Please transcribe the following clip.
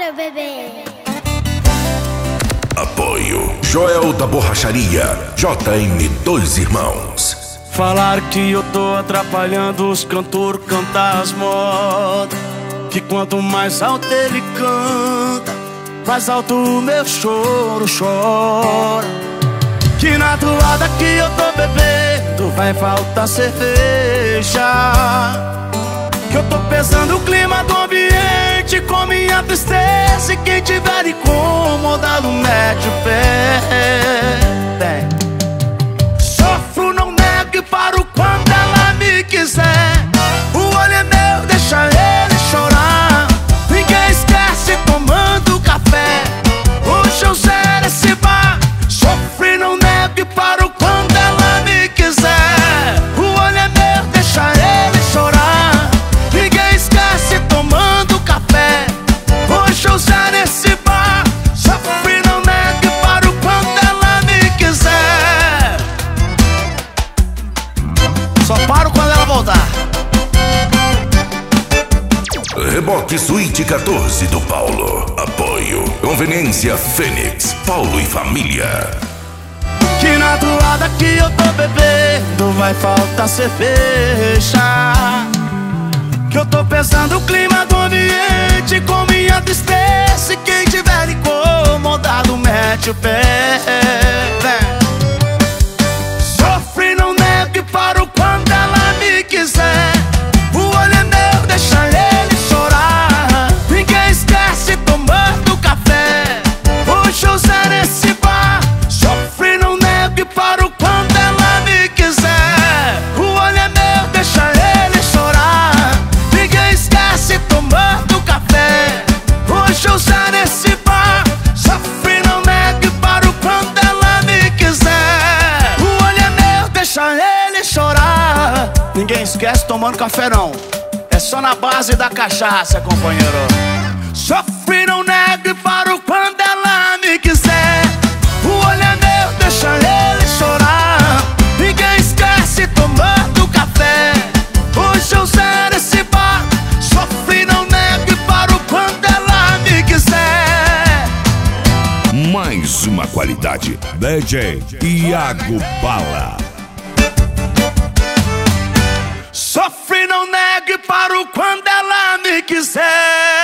meu bebê. Apoio Joel da Borracharia, JM Dois Irmãos. Falaram que eu tô atrapalhando os cantores cantar as modas, que quanto mais alto ele canta, mais alto o meu choro chora. Que na toada que eu tô bebendo vai faltar cerveja, que eu tô pesando o clima do ambiente com minha tristeza, e quem tiver incomodado mete o pé. Sofro, não nego e paro quando ela me quiser. O olho é meu, deixa ele chorar. Ninguém esquece tomando café. Hoje eu zero esse bar. Sofro, não nego e paro quando ela me quiser. O olho é meu, deixa ele chorar. Ninguém esquece tomando café. Hoje eu zero esse bar. Sofro, não nego e paro quando ela me quiser. Só paro quando ela voltar. Reboque Suíte 14 do Paulo. Apoio Conveniência Fênix, Paulo e Família. Que na toada que eu tô bebendo vai faltar cerveja, que eu tô pesando o clima do ambiente com minha tristeza, e quem tiver incomodado mete o pé. Sofre, não nego e paro quando ela me quiser. O olho é meu, deixa ele chorar. Ninguém esquece tomando café. Hoje eu zero esse bar. Sofre, não nego e paro quando ela me quiser. O olho é meu, deixa ele chorar. Ninguém esquece tomando café. Hoje eu zero esse bar. Sofre, não nego e paro quando ela me quiser. O olho é meu, deixa ele chorar. Ninguém esquece tomando café não, é só na base da cachaça, companheiro. Sofre, não nego e paro quando ela me quiser. O olho é meu, deixa ele chorar. Ninguém esquece tomando café. Hoje eu zero esse bar. Sofre, não nego e paro quando ela me quiser. Mais uma qualidade. DJ Iago Bala. Sofre, não nego e paro quando ela me quiser.